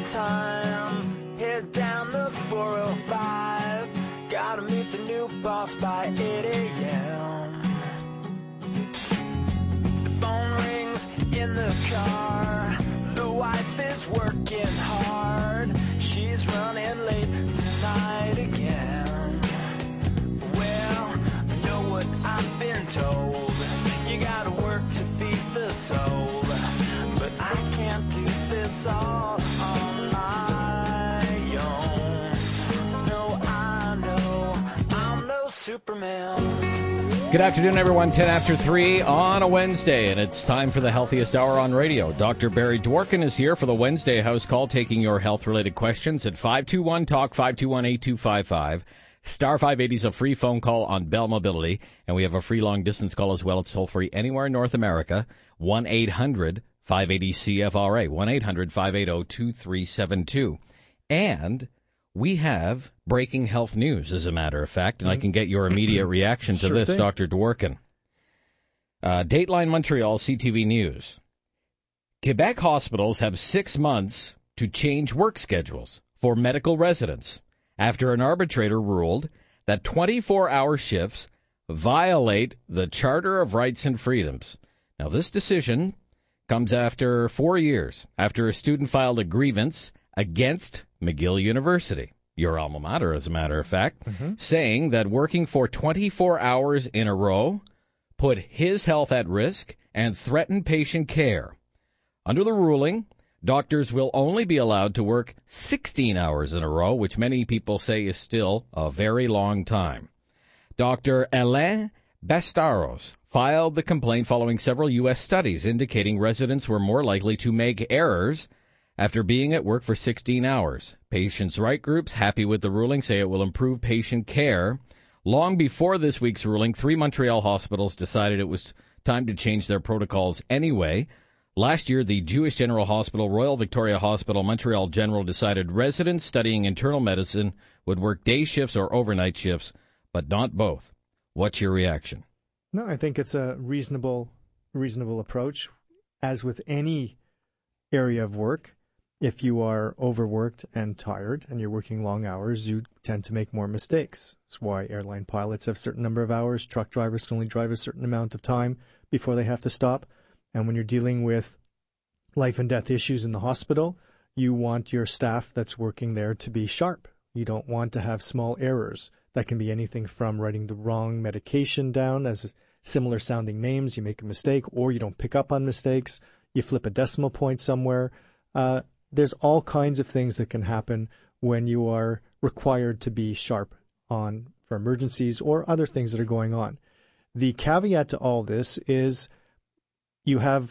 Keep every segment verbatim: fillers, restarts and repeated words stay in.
time. Head down the four oh five. Gotta meet the new boss by eight a.m. The phone rings in the car. The wife is working hard. She's running late tonight again. Well, I know what I've been told. You gotta work to feed the soul. But I can't do this all on my own. No, I know I'm no Superman. Good afternoon, everyone. ten after three on a Wednesday, and it's time for the healthiest hour on radio. Doctor Barry Dworkin is here for the Wednesday House Call, taking your health-related questions at five two one talk, five two one, eight two five five. Star five eighty is a free phone call on Bell Mobility, and we have a free long-distance call as well. It's toll-free anywhere in North America, one eight hundred five eighty C F R A, one eight hundred five eighty two three seven two. And we have breaking health news, as a matter of fact, and I can get your immediate reaction to Sure this, thing. Doctor Dworkin. Uh, Dateline Montreal, C T V News. Quebec hospitals have six months to change work schedules for medical residents after an arbitrator ruled that twenty-four hour shifts violate the Charter of Rights and Freedoms. Now, this decision comes after four years after a student filed a grievance against McGill University, your alma mater, as a matter of fact, mm-hmm. saying that working for twenty-four hours in a row put his health at risk and threatened patient care. Under the ruling, doctors will only be allowed to work sixteen hours in a row, which many people say is still a very long time. Doctor Alain Bastaros filed the complaint following several U S studies indicating residents were more likely to make errors after being at work for sixteen hours. Patients' right groups, happy with the ruling, say it will improve patient care. Long before this week's ruling, three Montreal hospitals decided it was time to change their protocols anyway. Last year, the Jewish General Hospital, Royal Victoria Hospital, Montreal General decided residents studying internal medicine would work day shifts or overnight shifts, but not both. What's your reaction? No, I think it's a reasonable, reasonable approach. As with any area of work, if you are overworked and tired and you're working long hours, you tend to make more mistakes. That's why airline pilots have a certain number of hours. Truck drivers can only drive a certain amount of time before they have to stop. And when you're dealing with life and death issues in the hospital, you want your staff that's working there to be sharp. You don't want to have small errors. That can be anything from writing the wrong medication down as similar sounding names. You make a mistake, or you don't pick up on mistakes. You flip a decimal point somewhere. Uh, There's all kinds of things that can happen when you are required to be sharp on for emergencies or other things that are going on. The caveat to all this is you have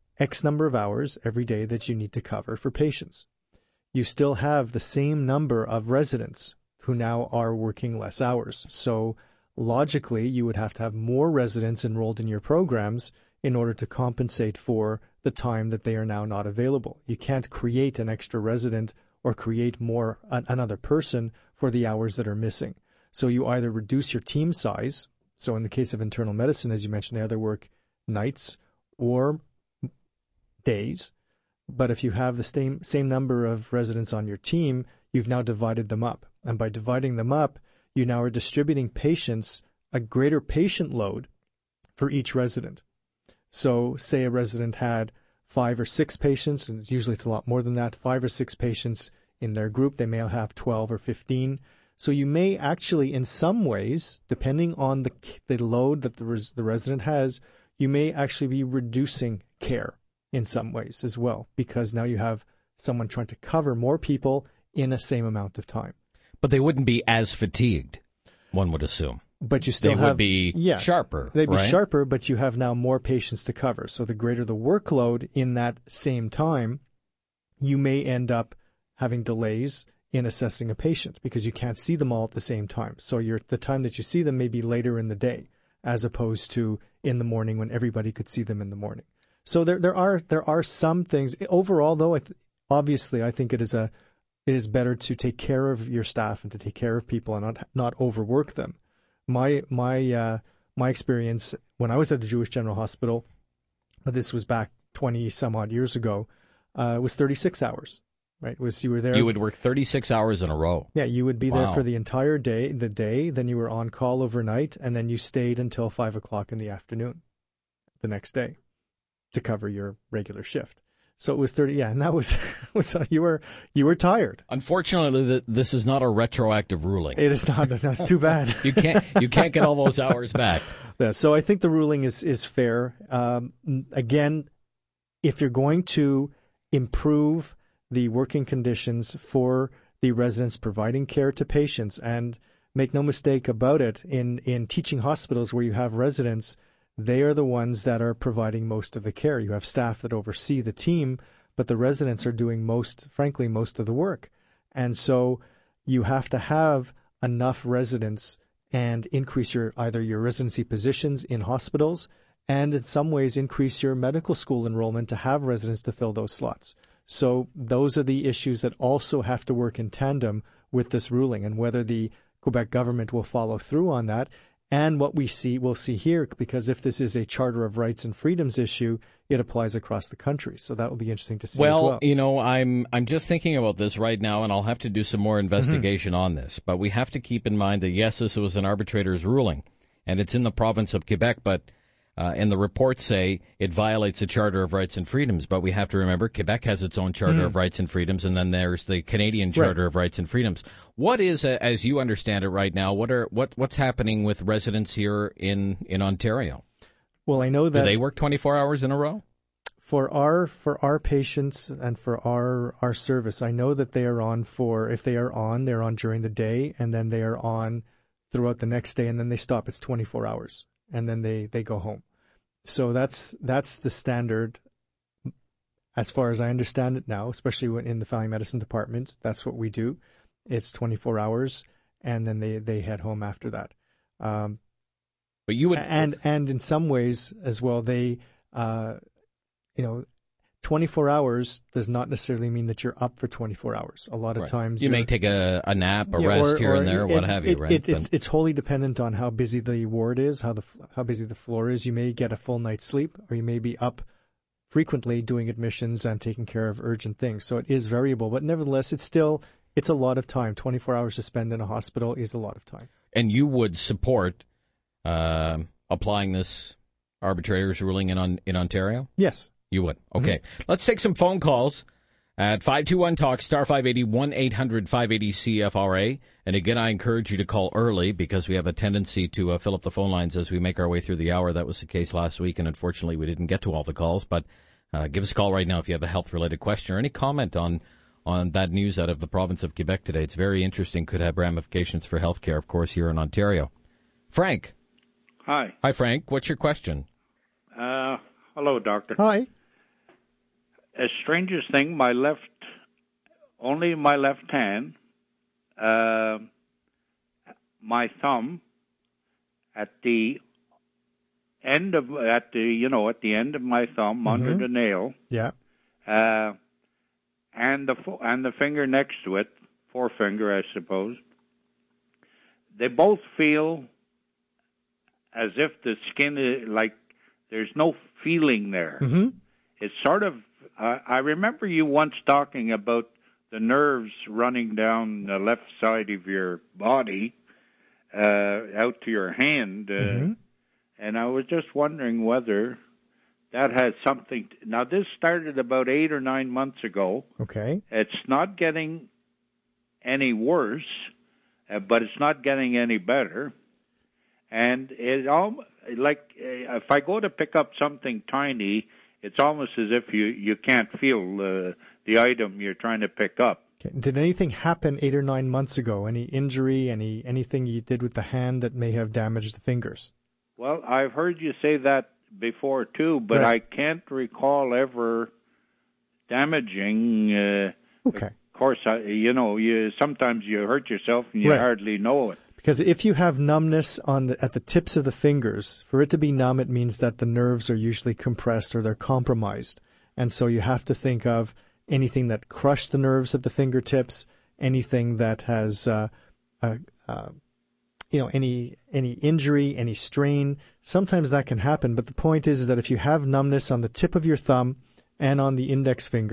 X number of hours every day that you need to cover for patients. You still have the same number of residents who now are working less hours. So logically, you would have to have more residents enrolled in your programs in order to compensate for the time that they are now not available. You can't create an extra resident or create more an, another person for the hours that are missing. So you either reduce your team size. So in the case of internal medicine, as you mentioned, they either work nights or days. But if you have the same same number of residents on your team, you've now divided them up. And by dividing them up, you now are distributing patients a greater patient load for each resident. So say a resident had five or six patients, and usually it's a lot more than that, five or six patients in their group. They may have twelve or fifteen. So you may actually, in some ways, depending on the the load that the, res, the resident has, you may actually be reducing care in some ways as well, because now you have someone trying to cover more people in a same amount of time. But they wouldn't be as fatigued, one would assume. But you still they have, would be yeah, sharper. They'd be right? sharper, but you have now more patients to cover. So the greater the workload in that same time, you may end up having delays in assessing a patient because you can't see them all at the same time. So you're, the time that you see them may be later in the day, as opposed to in the morning when everybody could see them in the morning. So there there are there are some things. Overall, though, I th- obviously, I think it is a it is better to take care of your staff and to take care of people and not not overwork them. My my uh, my experience when I was at the Jewish General Hospital, this was back twenty some odd years ago, uh, was thirty-six hours. right? It was you were there. You would work thirty-six hours in a row. Yeah, you would be Wow. there for the entire day, the day, then you were on call overnight, and then you stayed until five o'clock in the afternoon the next day to cover your regular shift. So it was thirty, yeah, and that was, was you were you were tired. Unfortunately, th- this is not a retroactive ruling. It is not. That's too bad. You can't you can't get all those hours back. Yeah, so I think the ruling is is fair. Um, again, if you're going to improve the working conditions for the residents providing care to patients, and make no mistake about it, in in teaching hospitals where you have residents, they are the ones that are providing most of the care. You have staff that oversee the team, but the residents are doing most, frankly, most of the work. And so you have to have enough residents and increase your either your residency positions in hospitals, and in some ways increase your medical school enrollment to have residents to fill those slots. So those are the issues that also have to work in tandem with this ruling, and whether the Quebec government will follow through on that. And what we see, we'll see here, because if this is a Charter of Rights and Freedoms issue, it applies across the country. So that will be interesting to see well, as well. you know, I'm I'm just thinking about this right now, and I'll have to do some more investigation Mm-hmm. on this. But we have to keep in mind that, yes, this was an arbitrator's ruling, and it's in the province of Quebec, but uh, and the reports say it violates the Charter of Rights and Freedoms. But we have to remember Quebec has its own Charter Mm. of Rights and Freedoms, and then there's the Canadian Charter Right. of Rights and Freedoms. What is, uh, as you understand it right now, what are what what's happening with residents here in, in Ontario? Well, I know that Do they work twenty-four hours in a row? for our for our patients and for our our service, I know that they are on for, if they are on, they're on during the day, and then they are on throughout the next day, and then they stop. It's twenty-four hours, and then they, they go home. So that's that's the standard, as far as I understand it now, especially when in the family medicine department. That's what we do. It's twenty-four hours, and then they, they head home after that. Um, But you would and and in some ways as well, they, uh, you know, twenty-four hours does not necessarily mean that you're up for twenty-four hours. A lot of Right. times You may you're- take a, a nap, a yeah, rest or- here or and there, it- what have you, it- right? it- it's, But- it's wholly dependent on how busy the ward is, how the f- how busy the floor is. You may get a full night's sleep, or you may be up frequently doing admissions and taking care of urgent things. So it is variable, but nevertheless, it's still it's a lot of time. twenty-four hours to spend in a hospital is a lot of time. and you would support uh, applying this arbitrator's ruling in on, in Ontario? Yes. You would. Okay. Let's take some phone calls at five two one talk, star five eighty, one eight hundred five eighty C F R A. And again, I encourage you to call early, because we have a tendency to uh, fill up the phone lines as we make our way through the hour. That was the case last week, and unfortunately we didn't get to all the calls. But uh, give us a call right now if you have a health-related question or any comment on, on that news out of the province of Quebec today. It's very interesting, could have ramifications for healthcare, of course, here in Ontario. Frank. Hi. Hi, Frank. What's your question? Uh, hello, doctor. Hi. As strangest thing, my left, only my left hand, uh, my thumb at the end of, at the, you know, at the end of my thumb, under the nail, Yeah. uh, and the, fo- and the finger next to it, forefinger, I suppose, they both feel as if the skin is like there's no feeling there. Mm-hmm. It's sort of, uh, I remember you once talking about the nerves running down the left side of your body uh, out to your hand. Uh, Mm-hmm. And I was just wondering whether that has something. To, now, this started about eight or nine months ago. Okay. It's not getting any worse, uh, but it's not getting any better. And it all like uh, if I go to pick up something tiny, it's almost as if you, you can't feel uh, the item you're trying to pick up. Okay. Did anything happen eight or nine months ago? Any injury? Any anything you did with the hand that may have damaged the fingers? Well, I've heard you say that before too, but Right. I can't recall ever damaging. Uh, Okay. Of course, I, you know, you sometimes you hurt yourself and you Right. hardly know it. Because if you have numbness on the, at the tips of the fingers, for it to be numb, it means that the nerves are usually compressed or they're compromised. And so you have to think of anything that crushed the nerves at the fingertips, anything that has, uh, uh, uh, you know, any any injury, any strain. Sometimes that can happen. But the point is, is that if you have numbness on the tip of your thumb and on the index finger,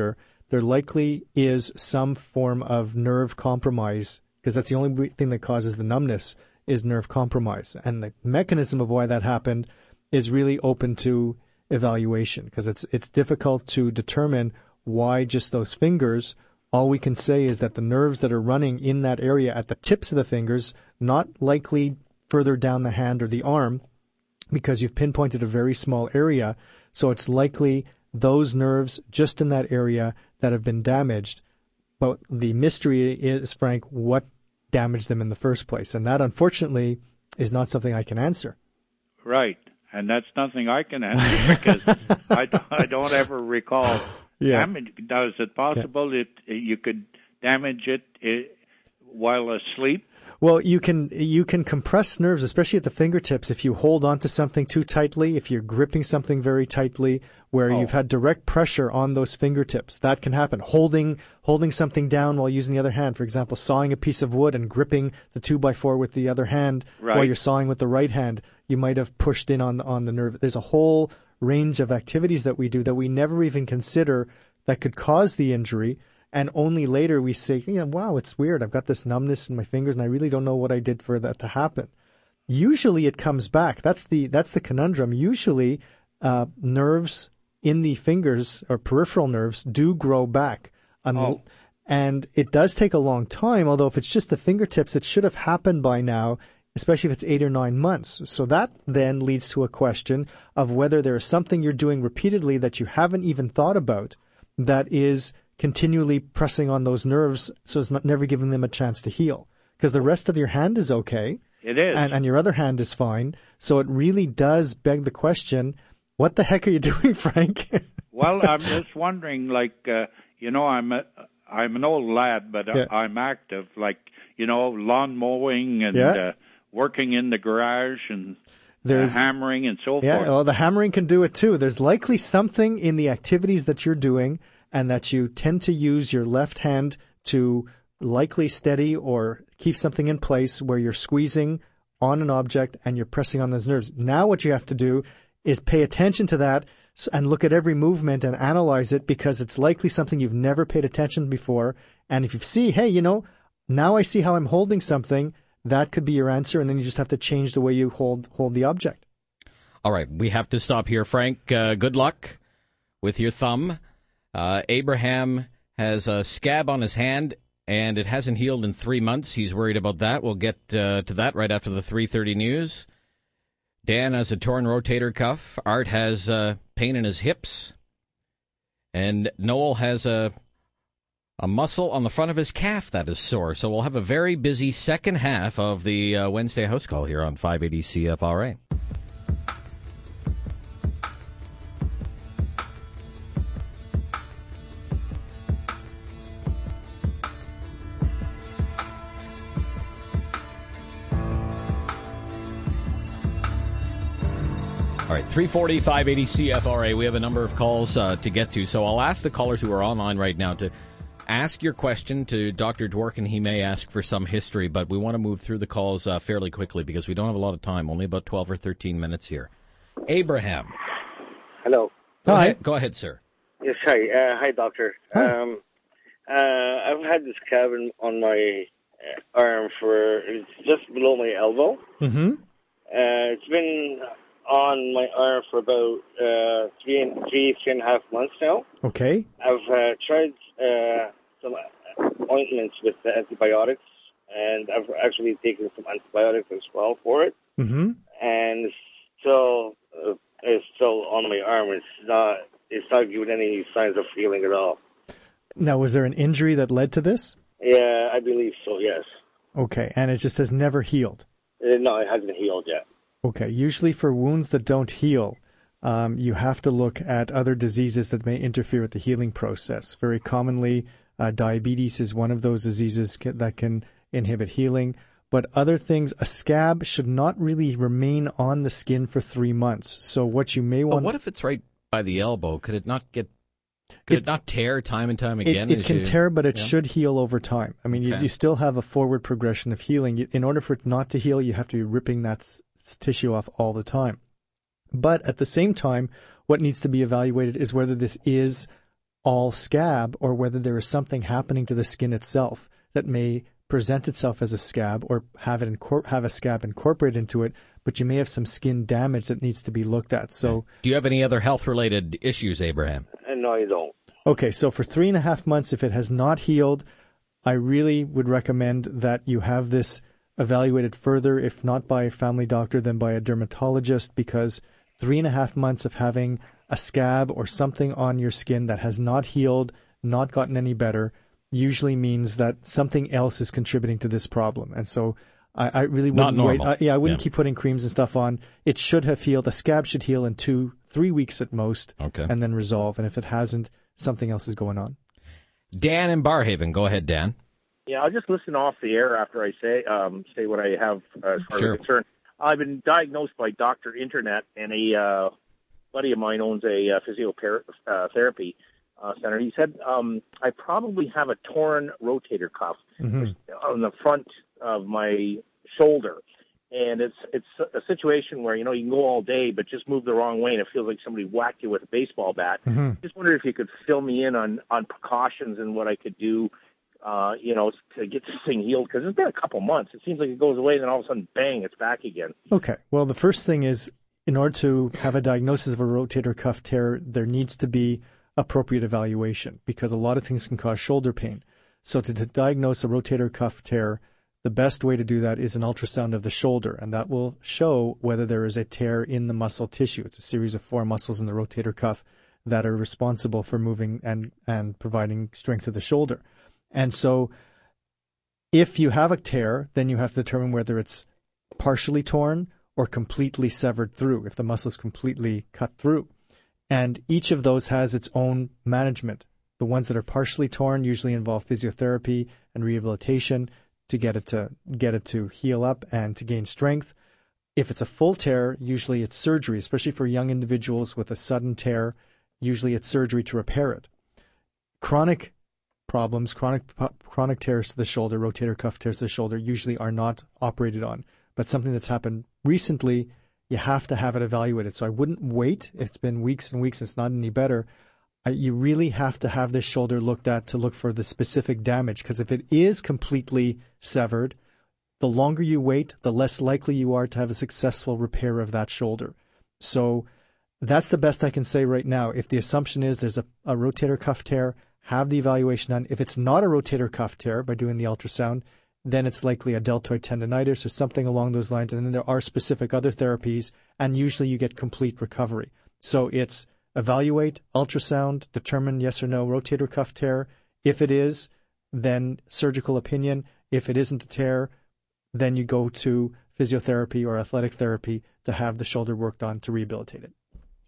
there likely is some form of nerve compromise, because that's the only thing that causes the numbness is nerve compromise. And the mechanism of why that happened is really open to evaluation, because it's it's difficult to determine why just those fingers. All we can say is that the nerves that are running in that area at the tips of the fingers, not likely further down the hand or the arm, because you've pinpointed a very small area. So it's likely those nerves just in that area that have been damaged. But the mystery is, Frank, what damaged them in the first place. And that, unfortunately, is not something I can answer. Right. And that's nothing I can answer because I, don't, I don't ever recall yeah. damage. Now, is it possible yeah. that you could damage it, it while asleep? Well, you can you can compress nerves, especially at the fingertips, if you hold on to something too tightly, if you're gripping something very tightly, where oh. you've had direct pressure on those fingertips. That can happen. Holding holding something down while using the other hand, for example, sawing a piece of wood and gripping the two by four with the other hand right. while you're sawing with the right hand, you might have pushed in on on the nerve. There's a whole range of activities that we do that we never even consider that could cause the injury. And only later we say, you know, wow, it's weird. I've got this numbness in my fingers and I really don't know what I did for that to happen. Usually it comes back. That's the that's the conundrum. Usually uh, nerves in the fingers or peripheral nerves do grow back. Un- oh. And it does take a long time, although if it's just the fingertips, it should have happened by now, especially if it's eight or nine months. So that then leads to a question of whether there is something you're doing repeatedly that you haven't even thought about that is continually pressing on those nerves so it's not never giving them a chance to heal. Because the rest of your hand is okay. It is. And, and your other hand is fine. So it really does beg the question, what the heck are you doing, Frank? Well, I'm just wondering, like, uh, you know, I'm a, I'm an old lad, but yeah. I'm active, like, you know, lawn mowing and yeah. uh, working in the garage and There's, uh, hammering and so yeah, forth. Yeah, well, the hammering can do it too. There's likely something in the activities that you're doing and that you tend to use your left hand to likely steady or keep something in place where you're squeezing on an object and you're pressing on those nerves. Now what you have to do is pay attention to that and look at every movement and analyze it, because it's likely something you've never paid attention before. And if you see, hey, you know, now I see how I'm holding something, that could be your answer, and then you just have to change the way you hold hold the object. All right, we have to stop here, Frank. Uh, good luck with your thumb. Uh, Abraham has a scab on his hand, and it hasn't healed in three months. He's worried about that. We'll get uh, to that right after the three thirty news. Dan has a torn rotator cuff. Art has uh, pain in his hips. And Noel has a, a muscle on the front of his calf that is sore. So we'll have a very busy second half of the uh, Wednesday house call here on five eighty C F R A. All right, three forty, five eighty C F R A. We have a number of calls uh, to get to, so I'll ask the callers who are online right now to ask your question to Doctor Dworkin. He may ask for some history, but we want to move through the calls uh, fairly quickly because we don't have a lot of time, only about twelve or thirteen minutes here. Abraham. Hello. Go hi. ahead, Go ahead, sir. Yes, hi. Uh, hi, Doctor. Hi. Um, uh, I've had this scab on my arm for, it's just below my elbow. Mm-hmm. Uh, it's been on my arm for about uh, three, and, three, three and a half months now. Okay. I've uh, tried uh, some ointments with the antibiotics, and I've actually taken some antibiotics as well for it. Mm-hmm. And it's still, uh, it's still on my arm. It's not, it's not giving any signs of healing at all. Now, was there an injury that led to this? Yeah, I believe so, yes. Okay, and it just has never healed? Uh, no, it hasn't healed yet. Okay, usually for wounds that don't heal, um, you have to look at other diseases that may interfere with the healing process. Very commonly, uh, diabetes is one of those diseases ca- that can inhibit healing. But other things, a scab should not really remain on the skin for three months. So what you may want... But what if it's right by the elbow? Could it not get... Could it, it not tear time and time again? It, it can you, tear, but it yeah? should should heal over time. I mean, okay. you, you still have a forward progression of healing. In order for it not to heal, you have to be ripping that s- tissue off all the time. But at the same time, what needs to be evaluated is whether this is all scab or whether there is something happening to the skin itself that may present itself as a scab or have it incor- have a scab incorporated into it, but you may have some skin damage that needs to be looked at. So, do you have any other health-related issues, Abraham? And no, you don't. Okay, so for three and a half months, if it has not healed, I really would recommend that you have this evaluated further, if not by a family doctor, then by a dermatologist, because three and a half months of having a scab or something on your skin that has not healed, not gotten any better, usually means that something else is contributing to this problem. And so I, I really wouldn't Not wait. normal. I, yeah, I wouldn't Yeah. keep putting creams and stuff on. It should have healed. A scab should heal in two, three weeks at most, Okay. and then resolve. And if it hasn't, something else is going on. Dan in Barhaven. Go ahead, Dan. Yeah, I'll just listen off the air after I say um, say what I have uh, as far Sure. as concerned. I've been diagnosed by Doctor Internet, and a uh, buddy of mine owns a uh, physiotherapy uh, center. He said um, I probably have a torn rotator cuff Mm-hmm. on the front of my shoulder. And it's it's a situation where, you know, you can go all day, but just move the wrong way, and it feels like somebody whacked you with a baseball bat. Mm-hmm. Just wondered if you could fill me in on, on precautions and what I could do, uh, you know, to get this thing healed. Because it's been a couple months. It seems like it goes away, and then all of a sudden, bang, it's back again. Okay. Well, the first thing is, in order to have a diagnosis of a rotator cuff tear, there needs to be appropriate evaluation, because a lot of things can cause shoulder pain. So to, to diagnose a rotator cuff tear, the best way to do that is an ultrasound of the shoulder, and that will show whether there is a tear in the muscle tissue. It's a series of four muscles in the rotator cuff that are responsible for moving and, and providing strength to the shoulder. And so if you have a tear, then you have to determine whether it's partially torn or completely severed through, if the muscle is completely cut through. And each of those has its own management. The ones that are partially torn usually involve physiotherapy and rehabilitation to get it to get it to heal up and to gain strength. If it's a full tear, usually it's surgery, especially for young individuals with a sudden tear. Usually it's surgery to repair it. Chronic problems, chronic chronic tears to the shoulder, rotator cuff tears to the shoulder, usually are not operated on. But something that's happened recently, you have to have it evaluated. So I wouldn't wait. It's been weeks and weeks, it's not any better. You really have to have this shoulder looked at to look for the specific damage, because if it is completely severed, the longer you wait, the less likely you are to have a successful repair of that shoulder. So that's the best I can say right now. If the assumption is there's a, a rotator cuff tear, have the evaluation done. If it's not a rotator cuff tear by doing the ultrasound, then it's likely a deltoid tendonitis or something along those lines. And then there are specific other therapies, and usually you get complete recovery. So it's evaluate, ultrasound, determine yes or no rotator cuff tear. If it is, then surgical opinion. If it isn't a tear, then you go to physiotherapy or athletic therapy to have the shoulder worked on to rehabilitate it.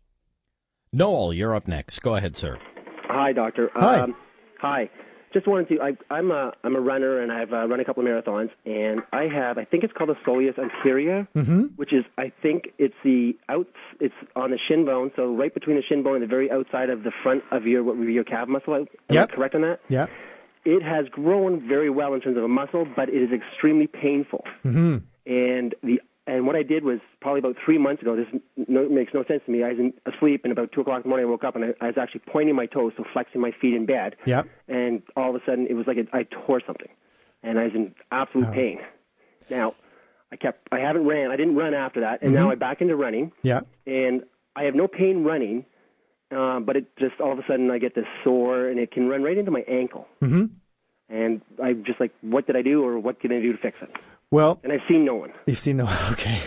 Noel, you're up next. Go ahead, sir. Hi, doctor. Hi. Um, hi. Just wanted to. I, I'm a I'm a runner, and I've uh, run a couple of marathons, and I have. I think it's called the soleus anterior, Mm-hmm. which is. I think it's the out. It's on the shin bone, so right between the shin bone and the very outside of the front of your what would be your calf muscle. Am Yep. I correct on that? Yeah. It has grown very well in terms of a muscle, but it is extremely painful. Mm-hmm. And the and what I did was probably about three months ago. This no, makes no sense to me. I was in, asleep, and about two o'clock in the morning, I woke up, and I, I was actually pointing my toes, so flexing my feet in bed. Yeah. And all of a sudden, it was like it, I tore something, and I was in absolute Oh. pain. Now, I kept. I haven't ran. I didn't run after that, and Mm-hmm. now I'm back into running. Yeah. And I have no pain running, uh, but it just all of a sudden I get this sore, and it can run right into my ankle. Mm-hmm. And I'm just like, what did I do, or what can I do to fix it? Well, And I've seen no one. you've seen no. Okay.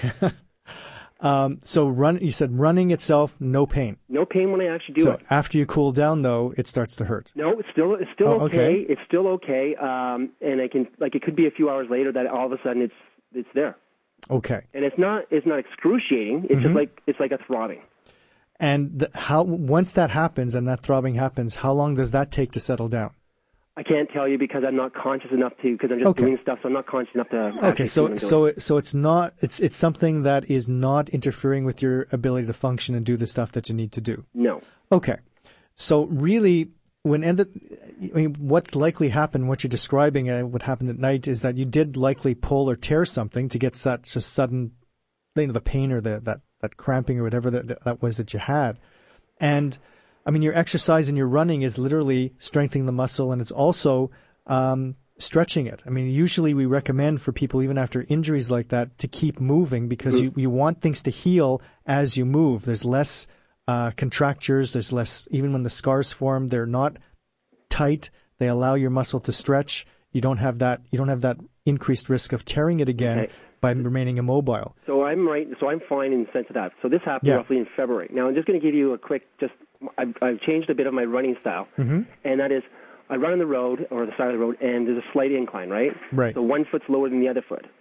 um, so run. You said running itself, no pain. No pain when I actually do So it. after you cool down, though, it starts to hurt. No, it's still it's still Oh, okay. okay. It's still okay. Um, and I can like it could be a few hours later that all of a sudden it's it's there. Okay. And it's not it's not excruciating. It's Mm-hmm. just like it's like a throbbing. And the, how once that happens and that throbbing happens, how long does that take to settle down? I can't tell you because I'm not conscious enough to because I'm just Okay. doing stuff, so I'm not conscious enough to. Okay, actually see so what I'm so doing. it- so it's not it's it's something that is not interfering with your ability to function and do the stuff that you need to do. No. Okay, so really, when ended, I mean, what's likely happened, what you're describing, uh, what happened at night, is that you did likely pull or tear something to get such a sudden, you know, the pain or the that that cramping or whatever that that was that you had, and I mean, your exercise and your running is literally strengthening the muscle, and it's also um, stretching it. I mean, usually we recommend for people, even after injuries like that, to keep moving because mm-hmm. you, you want things to heal as you move. There's less uh, contractures. There's less, even when the scars form, they're not tight. They allow your muscle to stretch. You don't have that. You don't have that increased risk of tearing it again okay. by remaining immobile. So I'm right. So I'm fine in the sense of that. So this happened yeah. roughly in February. Now I'm just going to give you a quick. Just I've, I've changed a bit of my running style, mm-hmm. and that is I run on the road or the side of the road, and there's a slight incline, right? Right. So one foot's lower than the other foot.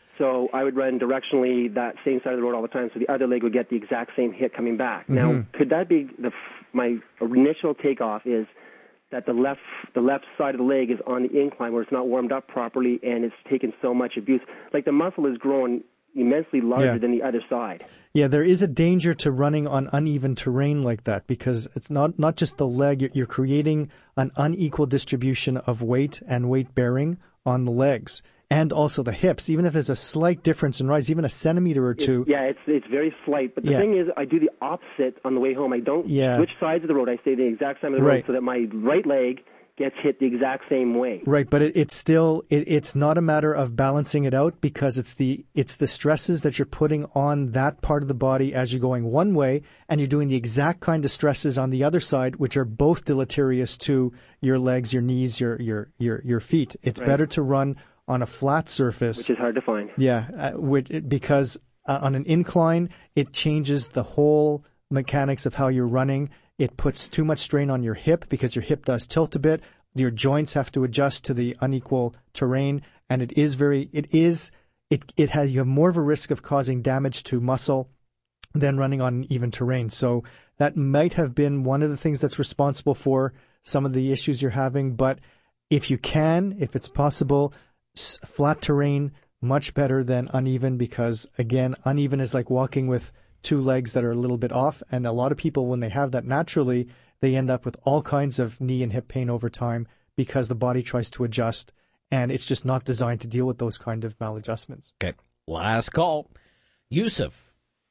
So I would run directionally that same side of the road all the time, so the other leg would get the exact same hit coming back. Mm-hmm. Now, could that be the my initial takeoff is that the left the left side of the leg is on the incline where it's not warmed up properly and it's taken so much abuse. Like the muscle is growing immensely larger yeah. than the other side. Yeah, there is a danger to running on uneven terrain like that because it's not, not just the leg. You're, you're creating an unequal distribution of weight and weight bearing on the legs. And also the hips, even if there's a slight difference in rise, even a centimeter or two. It, yeah, it's it's very slight. But the yeah. thing is, I do the opposite on the way home. I don't yeah. switch sides of the road. I stay the exact side of the right. road so that my right leg gets hit the exact same way. Right, but it, it's still it, it's not a matter of balancing it out because it's the it's the stresses that you're putting on that part of the body as you're going one way, and you're doing the exact kind of stresses on the other side, which are both deleterious to your legs, your knees, your your your your feet. It's right. better to run on a flat surface, which is hard to find. Yeah, uh, which, because uh, on an incline, it changes the whole mechanics of how you're running. It puts too much strain on your hip because your hip does tilt a bit. Your joints have to adjust to the unequal terrain, and it is very, it is, it it has you have more of a risk of causing damage to muscle than running on even terrain. So that might have been one of the things that's responsible for some of the issues you're having. But if you can, if it's possible, flat terrain, much better than uneven because, again, uneven is like walking with two legs that are a little bit off. And a lot of people, when they have that naturally, they end up with all kinds of knee and hip pain over time because the body tries to adjust. And it's just not designed to deal with those kind of maladjustments. Okay. Last call. Yusuf.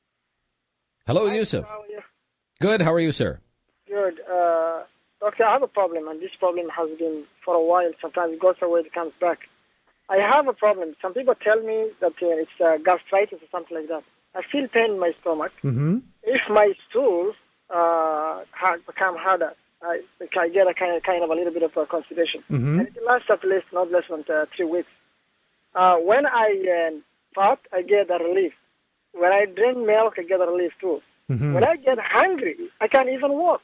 Hello, Hi, Yusuf. How are you? Good. How are you, sir? Good. Uh, doctor, I have a problem, and this problem has been for a while. Sometimes it goes away, it comes back. I have a problem. Some people tell me that uh, it's uh, gastritis or something like that. I feel pain in my stomach. Mm-hmm. If my stool uh, had become harder, I, I get a kind of, kind of a little bit of uh, constipation. Mm-hmm. And it lasts at least not less than uh, three weeks. Uh, when I uh, fart, I get a relief. When I drink milk, I get a relief too. Mm-hmm. When I get hungry, I can't even walk.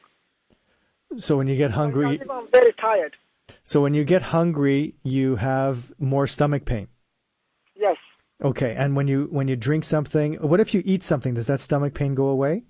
So when you get hungry, I'm very tired. So when you get hungry, you have more stomach pain. Yes. Okay, and when you when you drink something, what if you eat something? Does that stomach pain go away?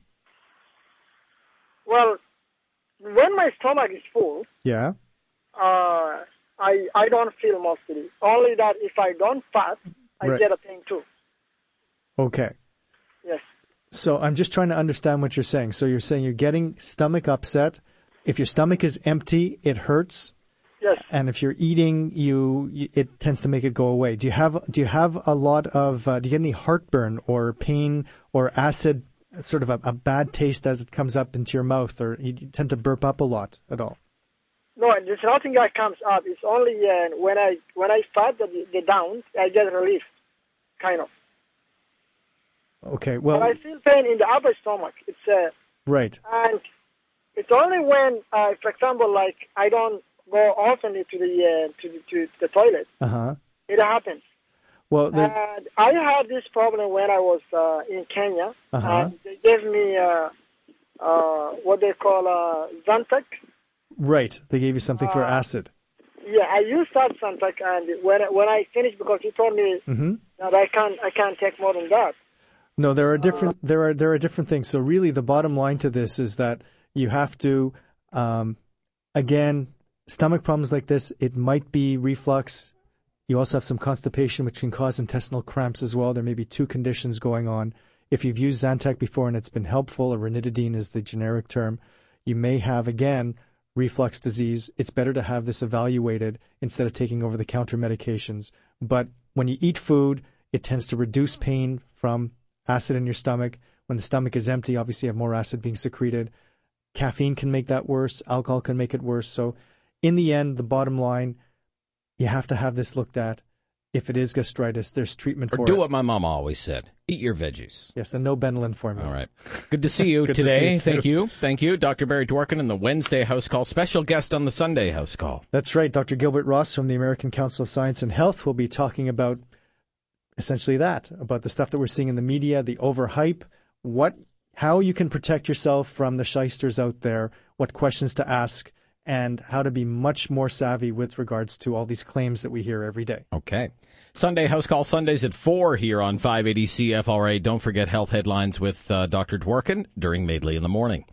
Well, when my stomach is full, yeah, uh, I I don't feel mostly. Only that if I don't fast, I right. get a pain too. Okay. Yes. So I'm just trying to understand what you're saying. So you're saying you're getting stomach upset. If your stomach is empty, it hurts. Yes. And if you're eating, you it tends to make it go away. Do you have do you have a lot of uh, do you get any heartburn or pain or acid, sort of a, a bad taste as it comes up into your mouth, or you tend to burp up a lot at all? No, there's nothing that comes up. It's only uh, when I when I fart the, the down, I get relief, kind of. Okay. Well, but I feel pain in the upper stomach. It's uh, right. And it's only when, uh, for example, like I don't go often to the uh, to, the, to the toilet. Uh huh. It happens. Well, and I had this problem when I was uh, in Kenya. Uh-huh. And they gave me uh, uh, what they call uh, Zantac. Right. They gave you something for uh, acid. Yeah, I used that Zantac, and when when I finished, because he told me mm-hmm. that I can't I can't take more than that. No, there are different uh, there are there are different things. So really, the bottom line to this is that you have to, um, again, stomach problems like this. It might be reflux. You also have some constipation, which can cause intestinal cramps as well. There may be two conditions going on. If you've used Zantac before and it's been helpful, or ranitidine is the generic term, you may have, again, reflux disease. It's better to have this evaluated instead of taking over-the-counter medications. But when you eat food, it tends to reduce pain from acid in your stomach. When the stomach is empty, obviously you have more acid being secreted. Caffeine can make that worse. Alcohol can make it worse. So in the end, the bottom line, you have to have this looked at. If it is gastritis, there's treatment or for do it. Or do what my mom always said. Eat your veggies. Yes, and no Benylin formula. All right. Good to see you Good today. to see you Thank you. Thank you. Doctor Barry Dworkin in the Wednesday House Call. Special guest on the Sunday House Call. That's right. Doctor Gilbert Ross from the American Council of Science and Health will be talking about essentially that, about the stuff that we're seeing in the media, the overhype, what, how you can protect yourself from the shysters out there, what questions to ask, and how to be much more savvy with regards to all these claims that we hear every day. Okay. Sunday House Call Sundays at four here on five eighty C F R A. Don't forget Health Headlines with uh, Doctor Dworkin during Madeley in the Morning.